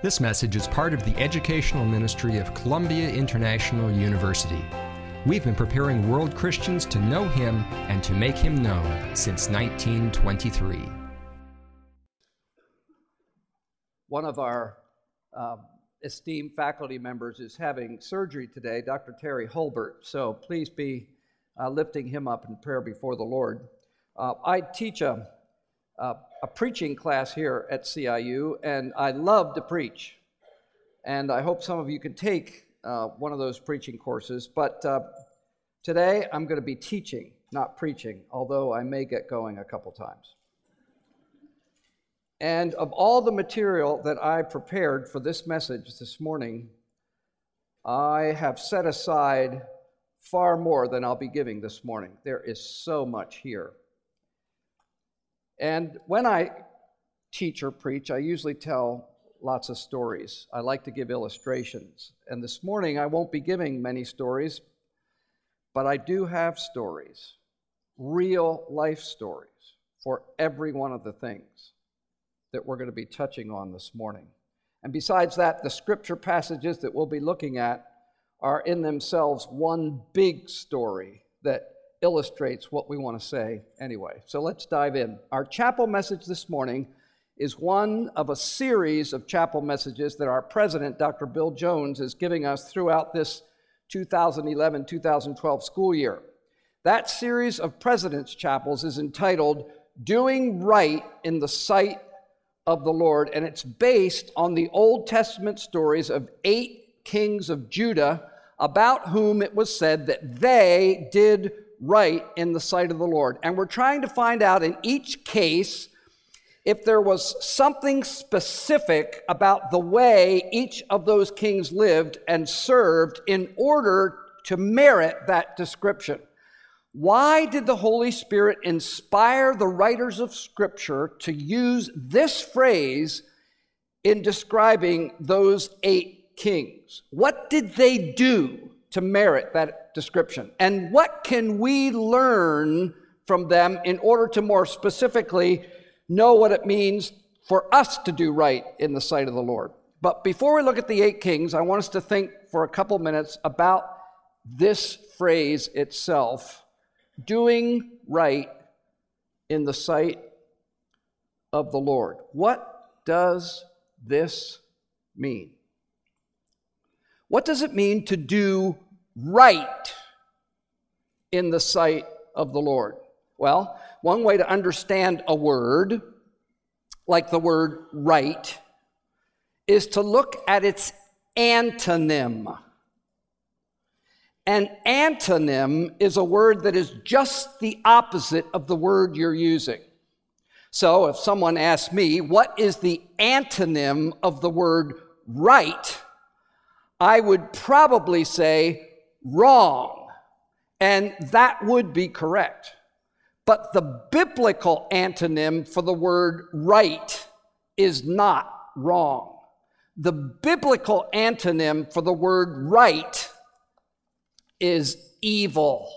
This message is part of the educational ministry of Columbia International University. We've been preparing world Christians to know Him and to make Him known since 1923. One of our esteemed faculty members is having surgery today, Dr. Terry Hulbert, so please be lifting him up in prayer before the Lord. I teach a preaching class here at CIU, and I love to preach. And I hope some of you can take one of those preaching courses. But today I'm going to be teaching, not preaching, although I may get going a couple times. And of all the material that I prepared for this message this morning, I have set aside far more than I'll be giving this morning. There is so much here. And when I teach or preach, I usually tell lots of stories. I like to give illustrations. And this morning, I won't be giving many stories, but I do have stories, real life stories, for every one of the things that we're going to be touching on this morning. And besides that, the scripture passages that we'll be looking at are in themselves one big story that illustrates what we want to say anyway. So let's dive in. Our chapel message this morning is one of a series of chapel messages that our president, Dr. Bill Jones, is giving us throughout this 2011-2012 school year. That series of President's Chapels is entitled Doing Right in the Sight of the Lord, and it's based on the Old Testament stories of 8 kings of Judah about whom it was said that they did right in the sight of the Lord. And we're trying to find out in each case if there was something specific about the way each of those kings lived and served in order to merit that description. Why did the Holy Spirit inspire the writers of Scripture to use this phrase in describing those 8 kings? What did they do to merit that description? And what can we learn from them in order to more specifically know what it means for us to do right in the sight of the Lord? But before we look at the 8 kings, I want us to think for a couple minutes about this phrase itself, doing right in the sight of the Lord. What does this mean? What does it mean to do right in the sight of the Lord? Well, one way to understand a word, like the word right, is to look at its antonym. An antonym is a word that is just the opposite of the word you're using. So if someone asks me, what is the antonym of the word right? I would probably say wrong, and that would be correct. But the biblical antonym for the word right is not wrong. The biblical antonym for the word right is evil.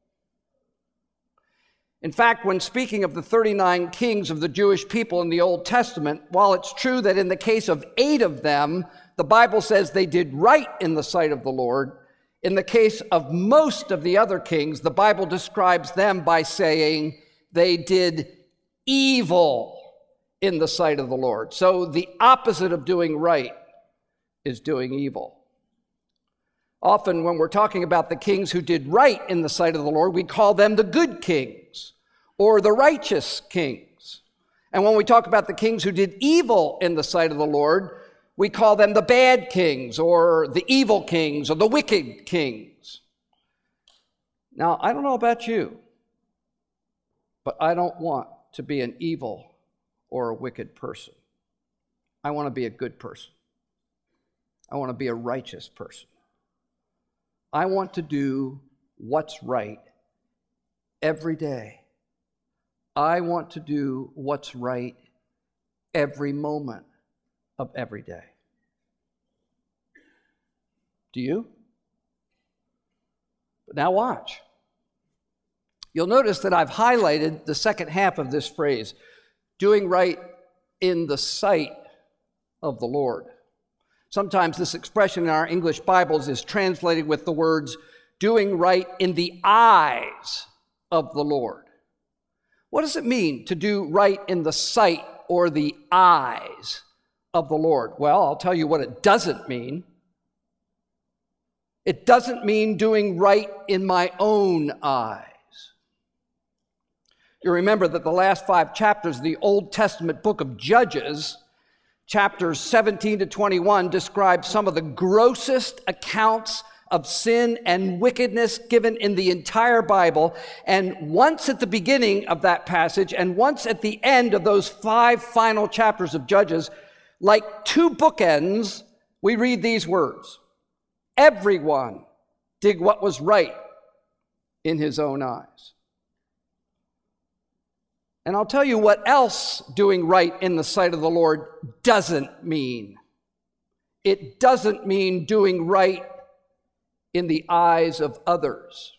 In fact, when speaking of the 39 kings of the Jewish people in the Old Testament, while it's true that in the case of 8 of them, the Bible says they did right in the sight of the Lord, in the case of most of the other kings, the Bible describes them by saying they did evil in the sight of the Lord. So the opposite of doing right is doing evil. Often when we're talking about the kings who did right in the sight of the Lord, we call them the good kings or the righteous kings. And when we talk about the kings who did evil in the sight of the Lord, we call them the bad kings or the evil kings or the wicked kings. Now, I don't know about you, but I don't want to be an evil or a wicked person. I want to be a good person. I want to be a righteous person. I want to do what's right every day. I want to do what's right every moment of every day. Do you? But now watch. You'll notice that I've highlighted the second half of this phrase, doing right in the sight of the Lord. Sometimes this expression in our English Bibles is translated with the words, doing right in the eyes of the Lord. What does it mean to do right in the sight or the eyes of the Lord? Well, I'll tell you what it doesn't mean. It doesn't mean doing right in my own eyes. You remember that the last 5 chapters of the Old Testament book of Judges, chapters 17 to 21, describe some of the grossest accounts of sin and wickedness given in the entire Bible. And once at the beginning of that passage and once at the end of those 5 final chapters of Judges, like 2 bookends, we read these words: everyone did what was right in his own eyes. And I'll tell you what else doing right in the sight of the Lord doesn't mean. It doesn't mean doing right in the eyes of others.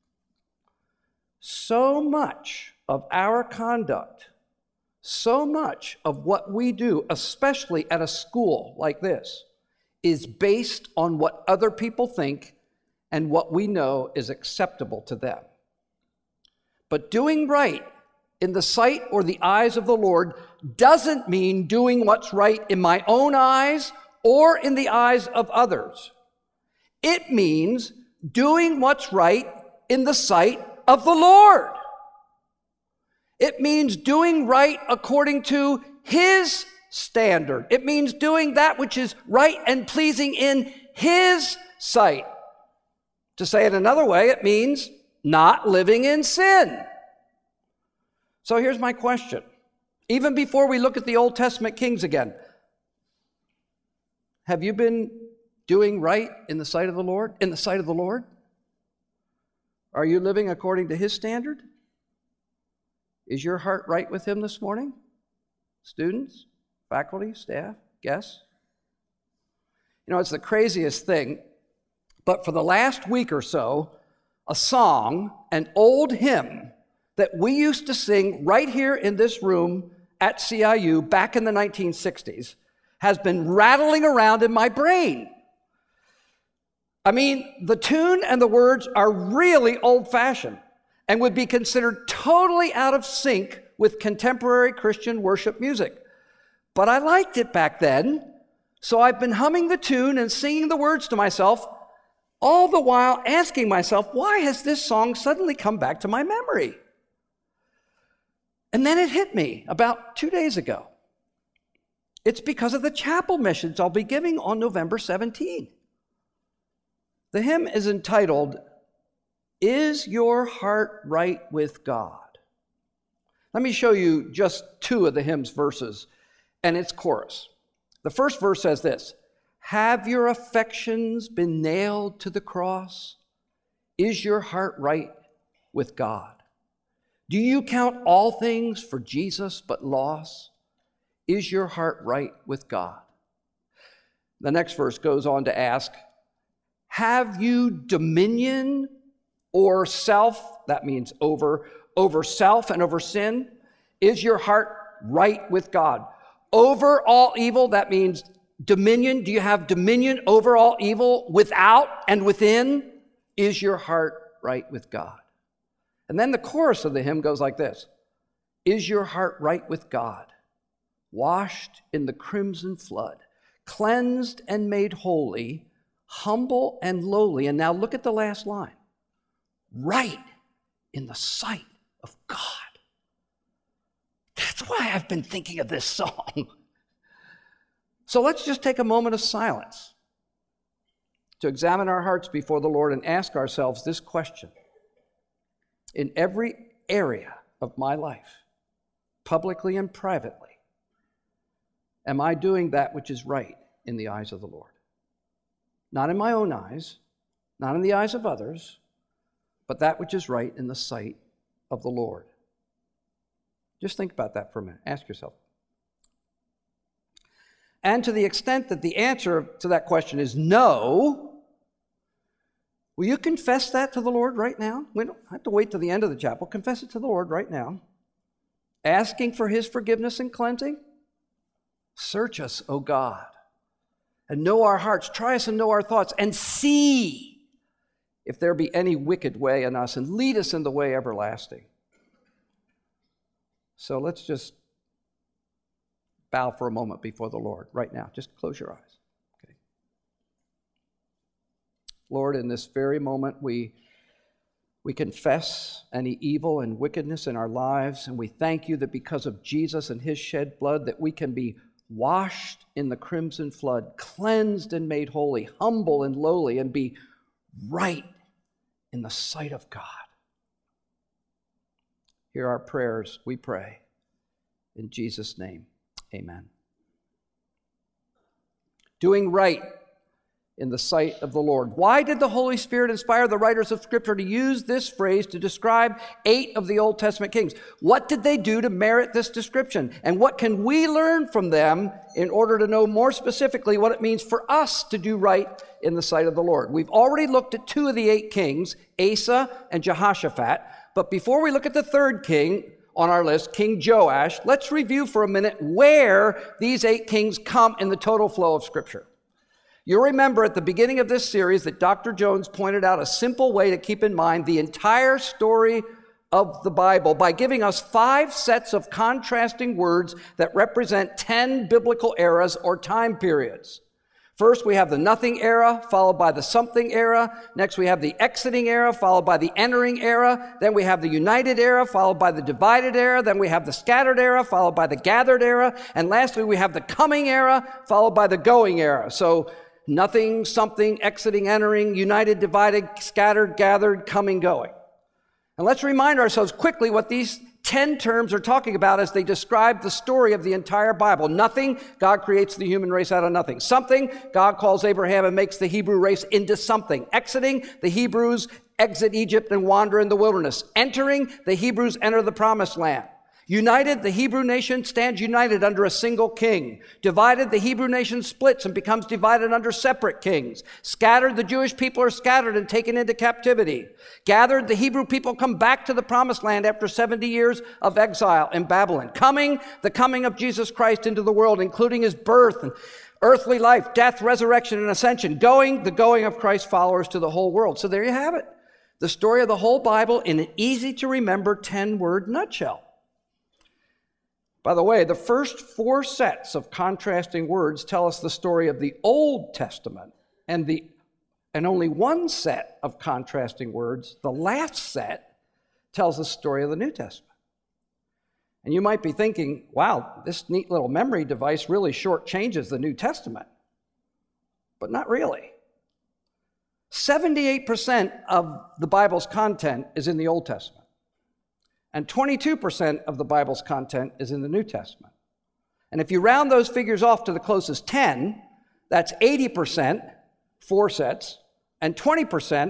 So much of our conduct, so much of what we do, especially at a school like this, is based on what other people think and what we know is acceptable to them. But doing right in the sight or the eyes of the Lord doesn't mean doing what's right in my own eyes or in the eyes of others. It means doing what's right in the sight of the Lord. It means doing right according to His standard. It means doing that which is right and pleasing in His sight. To say it another way, it means not living in sin. So here's my question. Even before we look at the Old Testament kings again, have you been doing right in the sight of the Lord? In the sight of the Lord? Are you living according to His standard? Is your heart right with Him this morning? Students, faculty, staff, guests? You know, it's the craziest thing, but for the last week or so, a song, an old hymn that we used to sing right here in this room at CIU back in the 1960s has been rattling around in my brain. I mean, the tune and the words are really old-fashioned and would be considered totally out of sync with contemporary Christian worship music. But I liked it back then, so I've been humming the tune and singing the words to myself, all the while asking myself, why has this song suddenly come back to my memory? And then it hit me about 2 days ago. It's because of the chapel missions I'll be giving on November 17. The hymn is entitled, "Is Your Heart Right with God?" Let me show you just 2 of the hymn's verses and its chorus. The first verse says this: "Have your affections been nailed to the cross? Is your heart right with God? Do you count all things for Jesus but loss? Is your heart right with God?" The next verse goes on to ask, "Have you dominion or self," that means over self and over sin? Is your heart right with God? Over all evil, that means dominion. Do you have dominion over all evil without and within? Is your heart right with God? And then the chorus of the hymn goes like this: "Is your heart right with God? Washed in the crimson flood, cleansed and made holy, humble and lowly." And now look at the last line: "Right in the sight of God." That's why I've been thinking of this song. So let's just take a moment of silence to examine our hearts before the Lord and ask ourselves this question. In every area of my life, publicly and privately, am I doing that which is right in the eyes of the Lord? Not in my own eyes, not in the eyes of others, but that which is right in the sight of the Lord. Just think about that for a minute. Ask yourself. And to the extent that the answer to that question is no, will you confess that to the Lord right now? We don't have to wait till the end of the chapel. Confess it to the Lord right now. Asking for His forgiveness and cleansing. Search us, O God, and know our hearts. Try us and know our thoughts, and see if there be any wicked way in us, and lead us in the way everlasting. So let's just bow for a moment before the Lord right now. Just close your eyes. Okay. Lord, in this very moment, we confess any evil and wickedness in our lives, and we thank you that because of Jesus and his shed blood, that we can be washed in the crimson flood, cleansed and made holy, humble and lowly, and be right in the sight of God. Hear our prayers, we pray. In Jesus' name, amen. Doing right in the sight of the Lord. Why did the Holy Spirit inspire the writers of Scripture to use this phrase to describe 8 of the Old Testament kings? What did they do to merit this description? And what can we learn from them in order to know more specifically what it means for us to do right in the sight of the Lord? We've already looked at 2 of the 8 kings, Asa and Jehoshaphat. But before we look at the third king on our list, King Joash, let's review for a minute where these 8 kings come in the total flow of Scripture. You'll remember at the beginning of this series that Dr. Jones pointed out a simple way to keep in mind the entire story of the Bible by giving us 5 sets of contrasting words that represent 10 biblical eras or time periods. First, we have the nothing era, followed by the something era. Next, we have the exiting era, followed by the entering era. Then we have the united era, followed by the divided era. Then we have the scattered era, followed by the gathered era. And lastly, we have the coming era, followed by the going era. So nothing, something, exiting, entering, united, divided, scattered, gathered, coming, going. And let's remind ourselves quickly what these 10 terms are talking about as they describe the story of the entire Bible. Nothing, God creates the human race out of nothing. Something, God calls Abraham and makes the Hebrew race into something. Exiting, the Hebrews exit Egypt and wander in the wilderness. Entering, the Hebrews enter the promised land. United, the Hebrew nation stands united under a single king. Divided, the Hebrew nation splits and becomes divided under separate kings. Scattered, the Jewish people are scattered and taken into captivity. Gathered, the Hebrew people come back to the promised land after 70 years of exile in Babylon. Coming, the coming of Jesus Christ into the world, including his birth and earthly life, death, resurrection, and ascension. Going, the going of Christ's followers to the whole world. So there you have it. The story of the whole Bible in an easy-to-remember 10-word nutshell. By the way, the first 4 sets of contrasting words tell us the story of the Old Testament, and only 1 set of contrasting words, the last set, tells the story of the New Testament. And you might be thinking, wow, this neat little memory device really shortchanges the New Testament. But not really. 78% of the Bible's content is in the Old Testament. And 22% of the Bible's content is in the New Testament. And if you round those figures off to the closest 10, that's 80%, 4 sets, and 20%,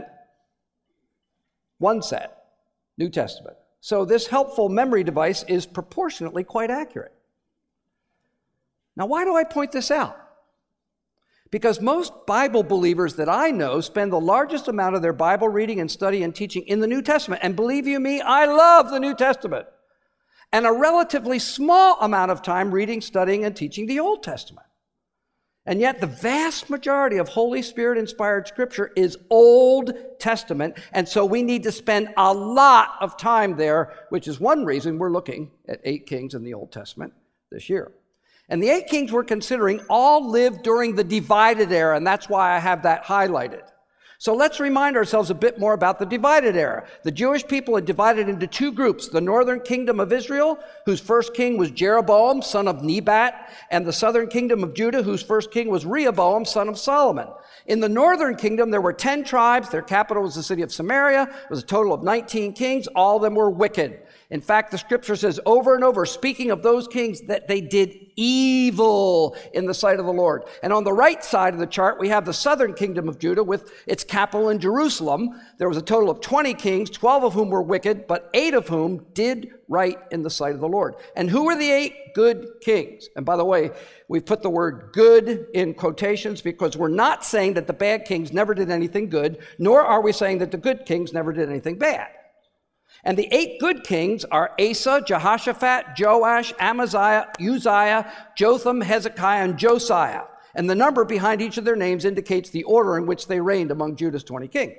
1 set, New Testament. So this helpful memory device is proportionately quite accurate. Now, why do I point this out? Because most Bible believers that I know spend the largest amount of their Bible reading and study and teaching in the New Testament. And believe you me, I love the New Testament. And a relatively small amount of time reading, studying, and teaching the Old Testament. And yet the vast majority of Holy Spirit-inspired Scripture is Old Testament. And so we need to spend a lot of time there, which is one reason we're looking at 8 kings in the Old Testament this year. And the 8 kings we're considering all lived during the divided era, and that's why I have that highlighted. So let's remind ourselves a bit more about the divided era. The Jewish people had divided into 2 groups, the northern kingdom of Israel, whose first king was Jeroboam, son of Nebat, and the southern kingdom of Judah, whose first king was Rehoboam, son of Solomon. In the northern kingdom, there were 10 tribes. Their capital was the city of Samaria. It was a total of 19 kings. All of them were wicked. In fact, the Scripture says over and over, speaking of those kings, that they did evil in the sight of the Lord. And on the right side of the chart, we have the southern kingdom of Judah with its capital in Jerusalem. There was a total of 20 kings, 12 of whom were wicked, but 8 of whom did right in the sight of the Lord. And who were the 8 good kings? And by the way, we've put the word good in quotations because we're not saying that the bad kings never did anything good, nor are we saying that the good kings never did anything bad. And the 8 good kings are Asa, Jehoshaphat, Joash, Amaziah, Uzziah, Jotham, Hezekiah, and Josiah. and the number behind each of their names indicates the order in which they reigned among Judah's 20 kings.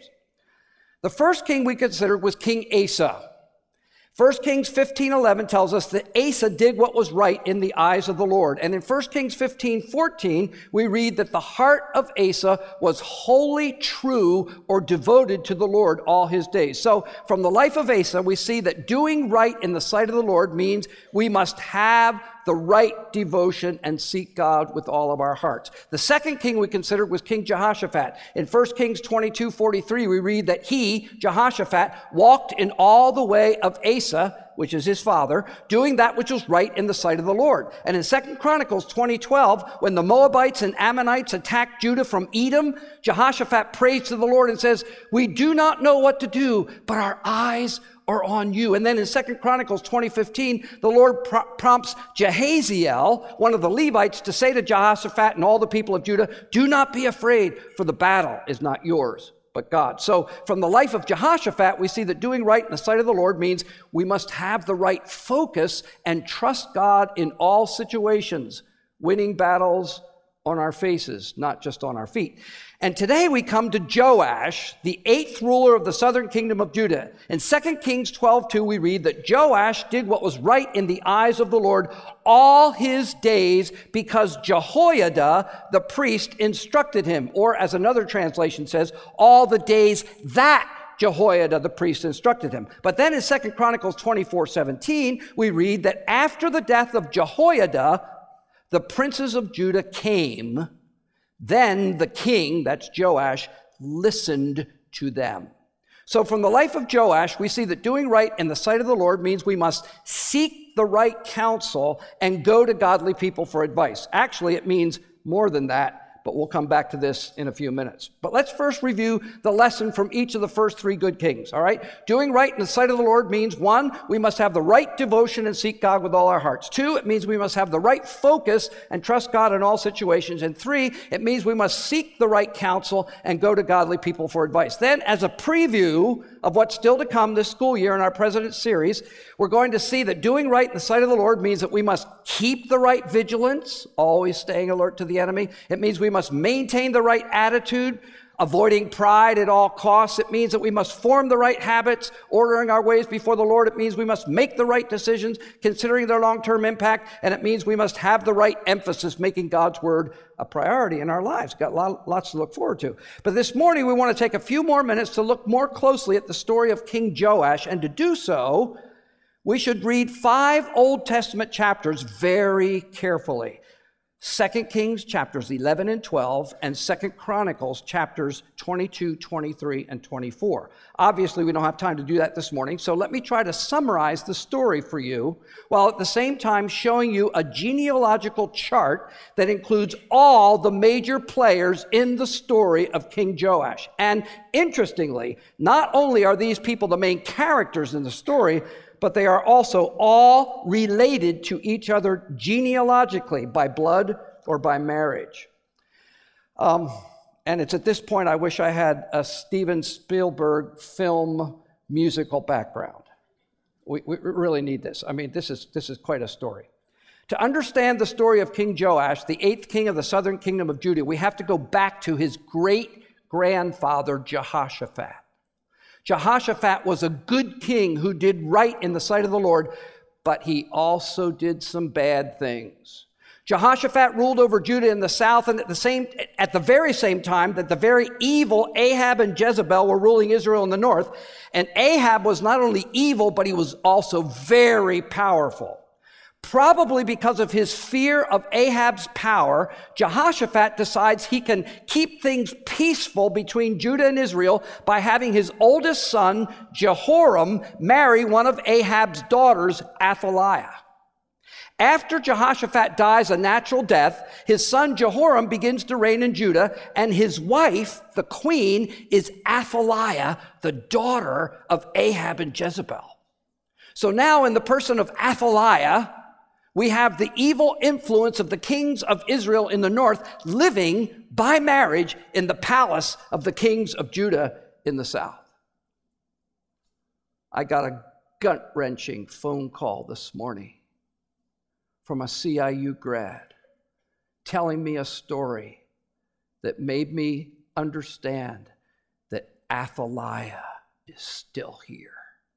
The first king we considered was King Asa. 1 Kings 15:11 tells us that Asa did what was right in the eyes of the Lord. And in 1 Kings 15:14, we read that the heart of Asa was wholly true or devoted to the Lord all his days. So from the life of Asa, we see that doing right in the sight of the Lord means we must have the right devotion and seek God with all of our hearts. The second king we considered was King Jehoshaphat. In 1 Kings 22:43, we read that he, Jehoshaphat, walked in all the way of Asa, which is his father, doing that which was right in the sight of the Lord. And in 2 Chronicles 20:12, when the Moabites and Ammonites attacked Judah from Edom, Jehoshaphat prays to the Lord and says, "We do not know what to do, but our eyes are on you." And then in 2 Chronicles 20:15, the Lord prompts Jehaziel, one of the Levites, to say to Jehoshaphat and all the people of Judah, "Do not be afraid, for the battle is not yours, but God." So from the life of Jehoshaphat, we see that doing right in the sight of the Lord means we must have the right focus and trust God in all situations, winning battles on our faces, not just on our feet. And today we come to Joash, the 8th ruler of the southern kingdom of Judah. In 2 Kings 12:2, we read that Joash did what was right in the eyes of the Lord all his days because Jehoiada, the priest, instructed him. Or as another translation says, all the days that Jehoiada, the priest, instructed him. But then in 2 Chronicles 24:17, we read that after the death of Jehoiada, the princes of Judah came. Then the king, that's Joash, listened to them. So from the life of Joash, we see that doing right in the sight of the Lord means we must seek the right counsel and go to godly people for advice. Actually, it means more than that, but we'll come back to this in a few minutes. But let's first review the lesson from each of the first 3 good kings, all right? Doing right in the sight of the Lord means, 1, we must have the right devotion and seek God with all our hearts. 2, it means we must have the right focus and trust God in all situations. And 3, it means we must seek the right counsel and go to godly people for advice. Then, as a preview of what's still to come this school year in our President's series, we're going to see that doing right in the sight of the Lord means that we must keep the right vigilance, always staying alert to the enemy. It means we must maintain the right attitude, avoiding pride at all costs. It means that we must form the right habits, ordering our ways before the Lord. It means we must make the right decisions, considering their long-term impact. And it means we must have the right emphasis, making God's word a priority in our lives. Got lots to look forward to. But this morning, we want to take a few more minutes to look more closely at the story of King Joash. And to do so, we should read 5 Old Testament chapters very carefully. 2 Kings chapters 11 and 12, and 2 Chronicles chapters 22, 23, and 24. Obviously, we don't have time to do that this morning, so let me try to summarize the story for you, while at the same time showing you a genealogical chart that includes all the major players in the story of King Joash. And interestingly, not only are these people the main characters in the story, but they are also all related to each other genealogically by blood or by marriage. And it's at this point I wish I had a Steven Spielberg film musical background. We really need this. I mean, this is quite a story. To understand the story of King Joash, the 8th king of the southern kingdom of Judah, we have to go back to his great-grandfather Jehoshaphat. Jehoshaphat was a good king who did right in the sight of the Lord, but he also did some bad things. Jehoshaphat ruled over Judah in the south, and at the very same time that the very evil Ahab and Jezebel were ruling Israel in the north. And Ahab was not only evil, but he was also very powerful. Probably because of his fear of Ahab's power, Jehoshaphat decides he can keep things peaceful between Judah and Israel by having his oldest son, Jehoram, marry one of Ahab's daughters, Athaliah. After Jehoshaphat dies a natural death, his son Jehoram begins to reign in Judah, and his wife, the queen, is Athaliah, the daughter of Ahab and Jezebel. So now in the person of Athaliah, we have the evil influence of the kings of Israel in the north living by marriage in the palace of the kings of Judah in the south. I got a gut-wrenching phone call this morning from a CIU grad telling me a story that made me understand that Athaliah is still here.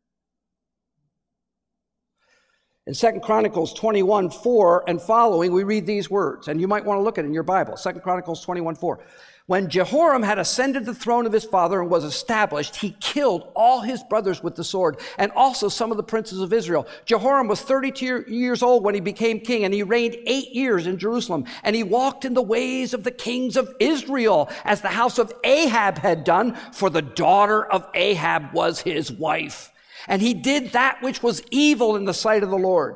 In 2 Chronicles 21:4 and following, we read these words, and you might want to look at it in your Bible. 2 Chronicles 21:4. When Jehoram had ascended the throne of his father and was established, he killed all his brothers with the sword, and also some of the princes of Israel. Jehoram was 32 years old when he became king, and he reigned 8 years in Jerusalem. And he walked in the ways of the kings of Israel, as the house of Ahab had done, for the daughter of Ahab was his wife. And he did that which was evil in the sight of the Lord.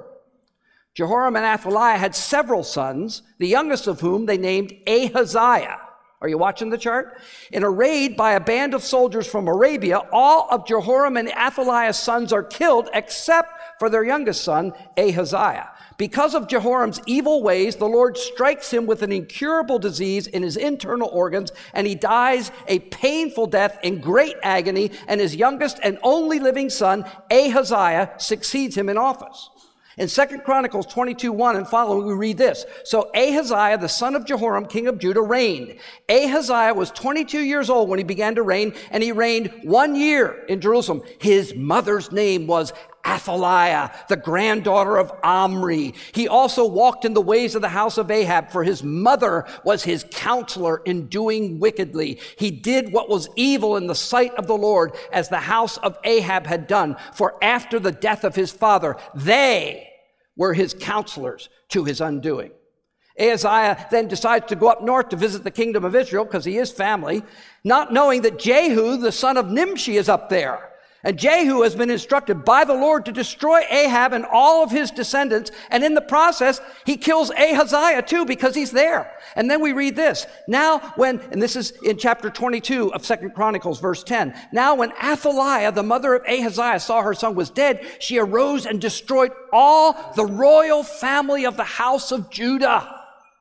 Jehoram and Athaliah had several sons, the youngest of whom they named Ahaziah. Are you watching the chart? In a raid by a band of soldiers from Arabia, all of Jehoram and Athaliah's sons are killed except for their youngest son, Ahaziah. Because of Jehoram's evil ways, the Lord strikes him with an incurable disease in his internal organs, and he dies a painful death in great agony, and his youngest and only living son, Ahaziah, succeeds him in office. In 2 Chronicles 22:1 and following, we read this. So Ahaziah, the son of Jehoram, king of Judah, reigned. Ahaziah was 22 years old when he began to reign, and he reigned 1 year in Jerusalem. His mother's name was Athaliah, the granddaughter of Omri. He also walked in the ways of the house of Ahab, for his mother was his counselor in doing wickedly. He did what was evil in the sight of the Lord, as the house of Ahab had done. For after the death of his father, they were his counselors to his undoing. Ahaziah then decides to go up north to visit the kingdom of Israel, because he is family, not knowing that Jehu, the son of Nimshi, is up there. And Jehu has been instructed by the Lord to destroy Ahab and all of his descendants. And in the process, he kills Ahaziah too, because he's there. And then we read this. And this is in chapter 22 of 2 Chronicles, verse 10. Now when Athaliah, the mother of Ahaziah, saw her son was dead, she arose and destroyed all the royal family of the house of Judah.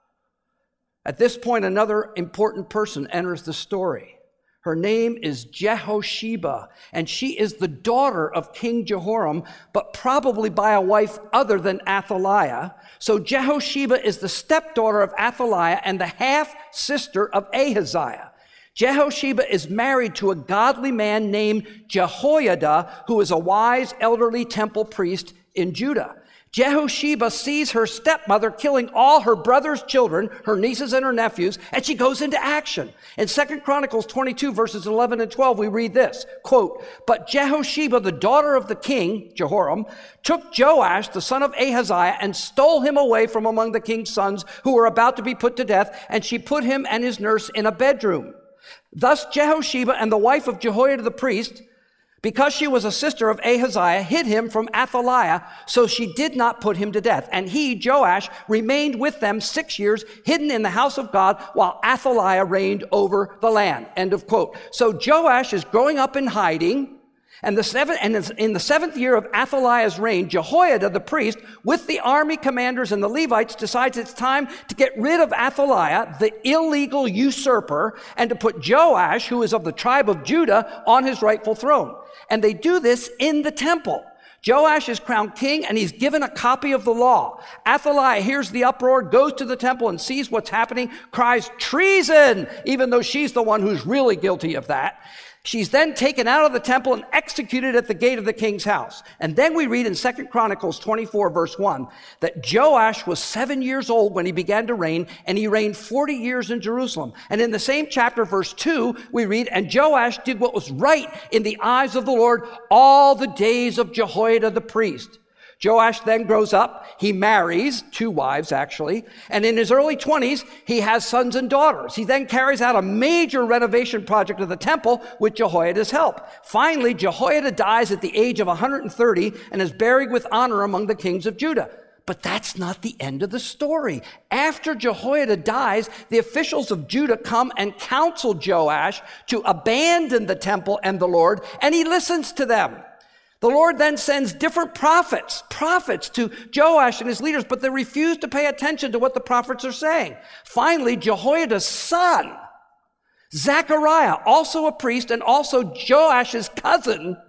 At this point, another important person enters the story. Her name is Jehosheba, and she is the daughter of King Jehoram, but probably by a wife other than Athaliah. So Jehosheba is the stepdaughter of Athaliah and the half-sister of Ahaziah. Jehosheba is married to a godly man named Jehoiada, who is a wise elderly temple priest in Judah. Jehosheba sees her stepmother killing all her brother's children, her nieces and her nephews, and she goes into action. In 2 Chronicles 22, verses 11 and 12, we read this, quote, But Jehosheba, the daughter of the king, Jehoram, took Joash, the son of Ahaziah, and stole him away from among the king's sons who were about to be put to death, and she put him and his nurse in a bedroom. Thus Jehosheba and the wife of Jehoiada the priest, because she was a sister of Ahaziah, hid him from Athaliah, so she did not put him to death. And he, Joash, remained with them 6 years, hidden in the house of God, while Athaliah reigned over the land. End of quote. So Joash is growing up in hiding, and in the 7th year of Athaliah's reign, Jehoiada the priest, with the army commanders and the Levites, decides it's time to get rid of Athaliah, the illegal usurper, and to put Joash, who is of the tribe of Judah, on his rightful throne. And they do this in the temple. Joash is crowned king, and he's given a copy of the law. Athaliah hears the uproar, goes to the temple and sees what's happening, cries treason, even though she's the one who's really guilty of that. She's then taken out of the temple and executed at the gate of the king's house. And then we read in 2 Chronicles 24, verse 1, that Joash was 7 years old when he began to reign, and he reigned 40 years in Jerusalem. And in the same chapter, verse 2, we read, And Joash did what was right in the eyes of the Lord all the days of Jehoiada the priest. Joash then grows up. He marries 2 wives, actually. And in his early 20s, he has sons and daughters. He then carries out a major renovation project of the temple with Jehoiada's help. Finally, Jehoiada dies at the age of 130 and is buried with honor among the kings of Judah. But that's not the end of the story. After Jehoiada dies, the officials of Judah come and counsel Joash to abandon the temple and the Lord, and he listens to them. The Lord then sends different prophets to Joash and his leaders, but they refuse to pay attention to what the prophets are saying. Finally, Jehoiada's son, Zechariah, also a priest and also Joash's cousin,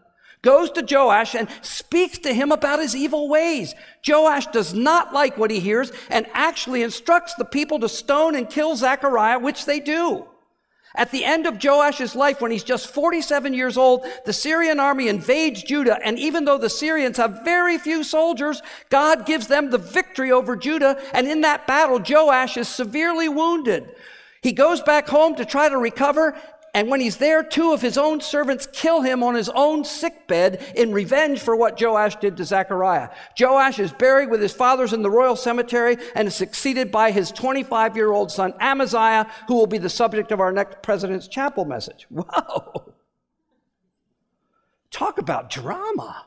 goes to Joash and speaks to him about his evil ways. Joash does not like what he hears and actually instructs the people to stone and kill Zechariah, which they do. At the end of Joash's life, when he's just 47 years old, the Syrian army invades Judah, and even though the Syrians have very few soldiers, God gives them the victory over Judah, and in that battle, Joash is severely wounded. He goes back home to try to recover, and when he's there, 2 of his own servants kill him on his own sickbed in revenge for what Joash did to Zechariah. Joash is buried with his fathers in the royal cemetery and is succeeded by his 25-year-old son Amaziah, who will be the subject of our next President's Chapel message. Wow! Talk about drama.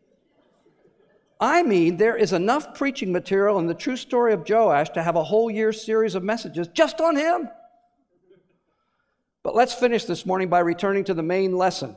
I mean, there is enough preaching material in the true story of Joash to have a whole year's series of messages just on him. But let's finish this morning by returning to the main lesson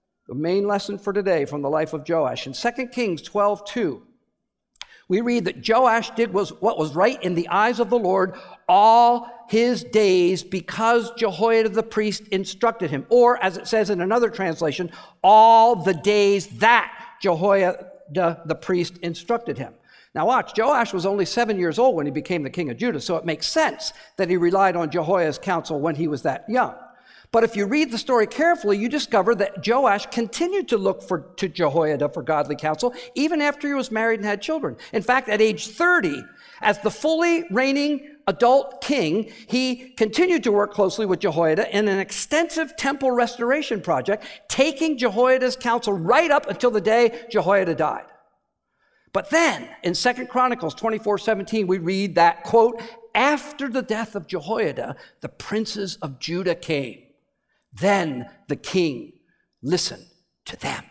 for today from the life of Joash. In 2 Kings 12:2, we read that Joash did what was right in the eyes of the Lord all his days because Jehoiada the priest instructed him. Or, as it says in another translation, all the days that Jehoiada the priest instructed him. Now watch, Joash was only 7 years old when he became the king of Judah, so it makes sense that he relied on Jehoiada's counsel when he was that young. But if you read the story carefully, you discover that Joash continued to look to Jehoiada for godly counsel even after he was married and had children. In fact, at age 30, as the fully reigning adult king, he continued to work closely with Jehoiada in an extensive temple restoration project, taking Jehoiada's counsel right up until the day Jehoiada died. But then, in 2 Chronicles 24:17, we read that, quote, after the death of Jehoiada, the princes of Judah came. Then the king listened to them.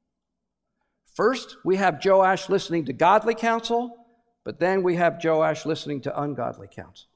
First, we have Joash listening to godly counsel, but then we have Joash listening to ungodly counsel.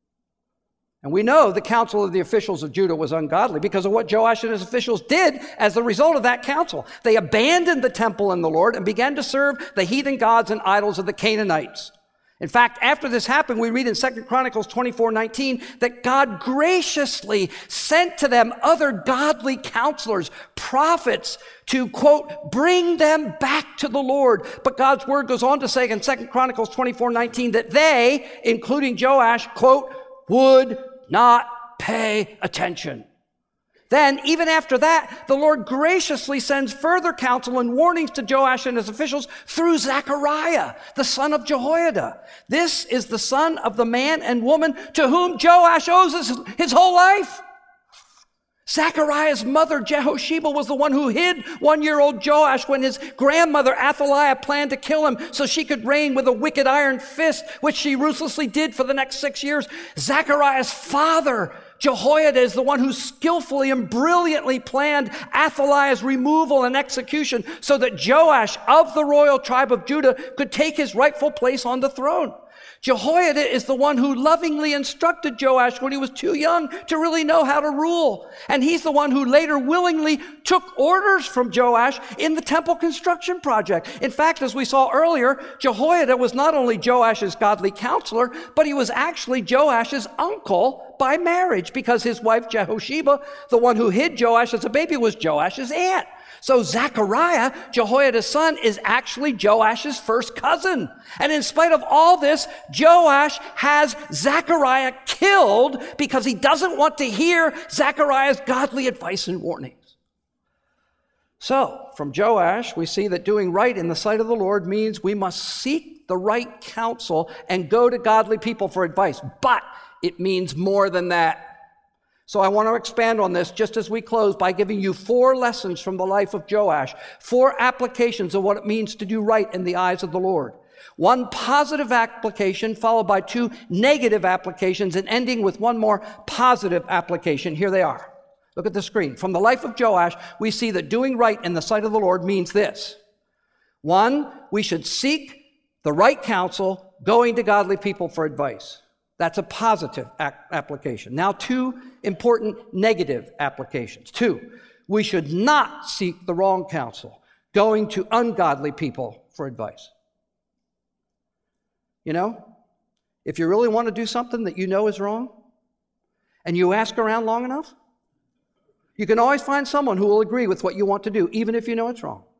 And we know the counsel of the officials of Judah was ungodly because of what Joash and his officials did as the result of that counsel. They abandoned the temple and the Lord and began to serve the heathen gods and idols of the Canaanites. In fact, after this happened, we read in 2 Chronicles 24:19 that God graciously sent to them other godly counselors, prophets, to, quote, bring them back to the Lord. But God's word goes on to say in 2 Chronicles 24:19 that they, including Joash, quote, would not pay attention. Then, even after that, the Lord graciously sends further counsel and warnings to Joash and his officials through Zechariah, the son of Jehoiada. This is the son of the man and woman to whom Joash owes his whole life. Zechariah's mother, Jehosheba, was the one who hid 1-year-old Joash when his grandmother, Athaliah, planned to kill him so she could reign with a wicked iron fist, which she ruthlessly did for the next 6 years. Zechariah's father, Jehoiada, is the one who skillfully and brilliantly planned Athaliah's removal and execution so that Joash of the royal tribe of Judah could take his rightful place on the throne. Jehoiada is the one who lovingly instructed Joash when he was too young to really know how to rule. And he's the one who later willingly took orders from Joash in the temple construction project. In fact, as we saw earlier, Jehoiada was not only Joash's godly counselor, but he was actually Joash's uncle by marriage because his wife Jehosheba, the one who hid Joash as a baby, was Joash's aunt. So Zechariah, Jehoiada's son, is actually Joash's first cousin. And in spite of all this, Joash has Zechariah killed because he doesn't want to hear Zechariah's godly advice and warnings. So, from Joash, we see that doing right in the sight of the Lord means we must seek the right counsel and go to godly people for advice. But it means more than that. So I want to expand on this just as we close by giving you 4 lessons from the life of Joash, 4 applications of what it means to do right in the eyes of the Lord. 1 positive application followed by 2 negative applications and ending with 1 more positive application. Here they are. Look at the screen. From the life of Joash, we see that doing right in the sight of the Lord means this. 1, we should seek the right counsel, going to godly people for advice. That's a positive application. Now, 2 important negative applications. 2, we should not seek the wrong counsel, going to ungodly people for advice. You know, if you really want to do something that you know is wrong, and you ask around long enough, you can always find someone who will agree with what you want to do, even if you know it's wrong.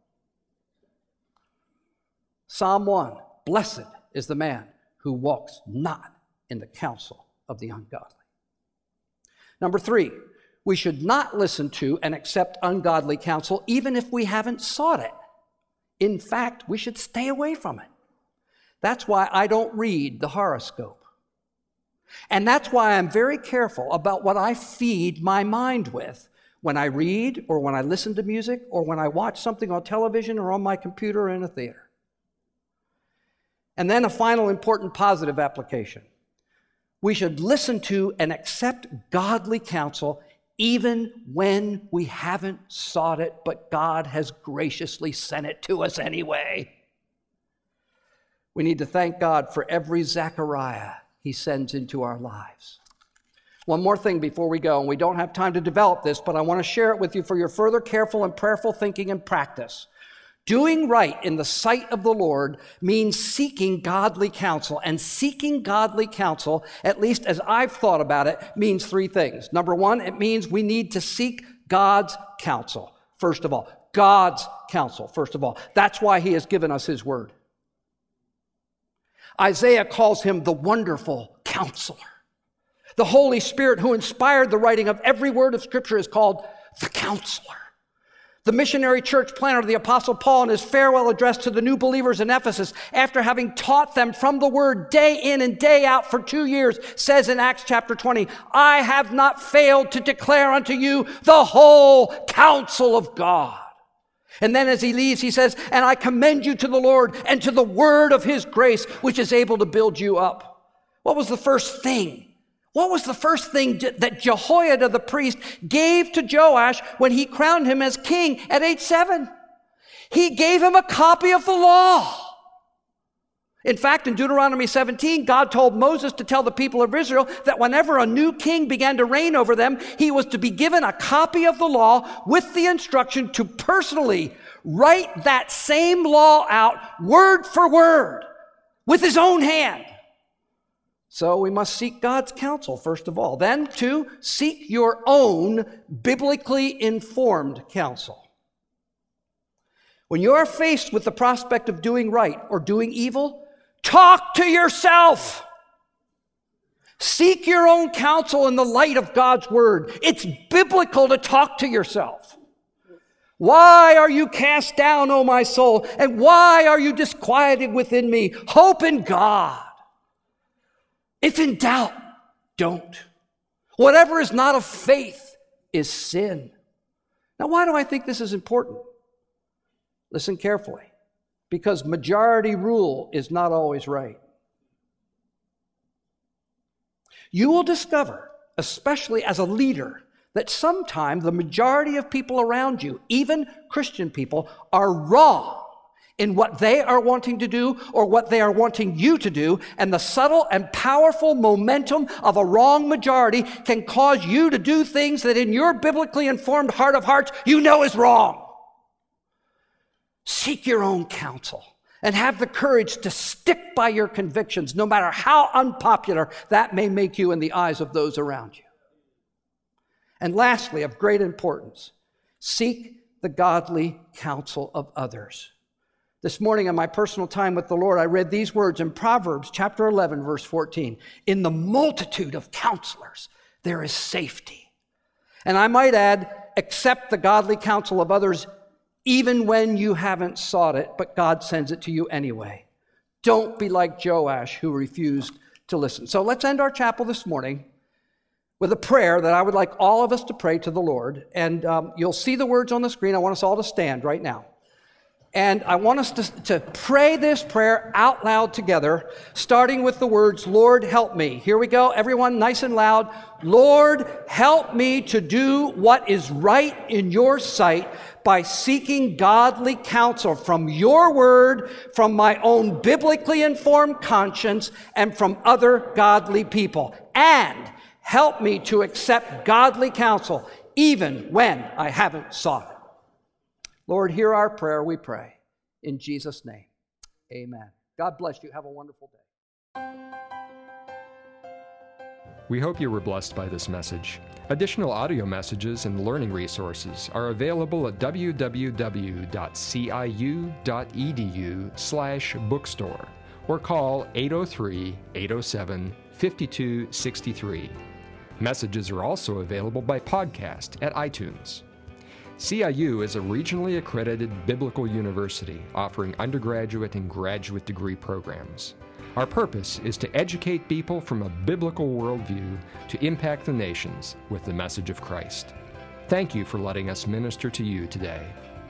Psalm 1, blessed is the man who walks not in the counsel of the ungodly. Number 3, we should not listen to and accept ungodly counsel even if we haven't sought it. In fact, we should stay away from it. That's why I don't read the horoscope. And that's why I'm very careful about what I feed my mind with when I read or when I listen to music or when I watch something on television or on my computer or in a theater. And then a final important positive application. We should listen to and accept godly counsel even when we haven't sought it, but God has graciously sent it to us anyway. We need to thank God for every Zechariah he sends into our lives. One more thing before we go, and we don't have time to develop this, but I want to share it with you for your further careful and prayerful thinking and practice. Doing right in the sight of the Lord means seeking godly counsel. And seeking godly counsel, at least as I've thought about it, means 3 things. Number 1, it means we need to seek God's counsel, first of all. God's counsel, first of all. That's why he has given us his word. Isaiah calls him the wonderful counselor. The Holy Spirit who inspired the writing of every word of Scripture is called the counselor. The missionary church planter, the Apostle Paul, in his farewell address to the new believers in Ephesus, after having taught them from the word day in and day out for 2 years, says in Acts chapter 20, I have not failed to declare unto you the whole counsel of God. And then as he leaves, he says, and I commend you to the Lord and to the word of his grace, which is able to build you up. What was the first thing? What was the first thing that Jehoiada the priest gave to Joash when he crowned him as king at age 7? He gave him a copy of the law. In fact, in Deuteronomy 17, God told Moses to tell the people of Israel that whenever a new king began to reign over them, he was to be given a copy of the law with the instruction to personally write that same law out word for word with his own hand. So we must seek God's counsel, first of all. Then, 2, seek your own biblically informed counsel. When you are faced with the prospect of doing right or doing evil, talk to yourself. Seek your own counsel in the light of God's word. It's biblical to talk to yourself. Why are you cast down, O my soul? And why are you disquieted within me? Hope in God. If in doubt, don't. Whatever is not of faith is sin. Now, why do I think this is important? Listen carefully. Because majority rule is not always right. You will discover, especially as a leader, that sometimes the majority of people around you, even Christian people, are wrong in what they are wanting to do or what they are wanting you to do, and the subtle and powerful momentum of a wrong majority can cause you to do things that in your biblically informed heart of hearts you know is wrong. Seek your own counsel and have the courage to stick by your convictions, no matter how unpopular that may make you in the eyes of those around you. And lastly, of great importance, seek the godly counsel of others. This morning in my personal time with the Lord, I read these words in Proverbs chapter 11, verse 14. In the multitude of counselors, there is safety. And I might add, accept the godly counsel of others even when you haven't sought it, but God sends it to you anyway. Don't be like Joash, who refused to listen. So let's end our chapel this morning with a prayer that I would like all of us to pray to the Lord. And you'll see the words on the screen. I want us all to stand right now. And I want us to pray this prayer out loud together, starting with the words, Lord, help me. Here we go, everyone, nice and loud. Lord, help me to do what is right in your sight by seeking godly counsel from your word, from my own biblically informed conscience, and from other godly people. And help me to accept godly counsel even when I haven't sought it. Lord, hear our prayer, we pray. In Jesus' name, amen. God bless you. Have a wonderful day. We hope you were blessed by this message. Additional audio messages and learning resources are available at www.ciu.edu/bookstore or call 803-807-5263. Messages are also available by podcast at iTunes. CIU is a regionally accredited biblical university offering undergraduate and graduate degree programs. Our purpose is to educate people from a biblical worldview to impact the nations with the message of Christ. Thank you for letting us minister to you today.